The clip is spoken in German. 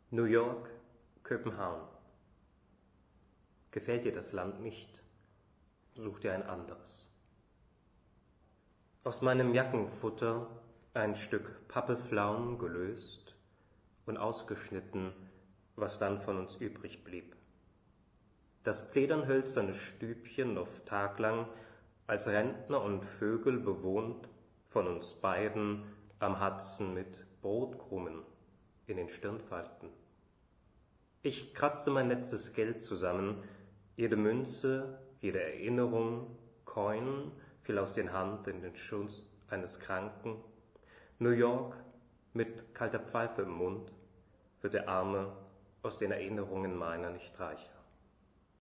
New York, Kopenhagen. Gefällt dir das Land nicht? Such dir ein anderes. Aus meinem Jackenfutter ein Stück Pappelflaum gelöst und ausgeschnitten, was dann von uns übrig blieb. Das zedernhölzerne Stübchen oft taglang als Rentner und Vögel bewohnt, von uns beiden am Hudson mit Brotkrumen in den Stirnfalten. Ich kratzte mein letztes Geld zusammen, jede Münze, jede Erinnerung, Coin fiel aus den Hand in den Schoß eines Kranken. New York mit kalter Pfeife im Mund, wird der Arme aus den Erinnerungen meiner nicht reicher.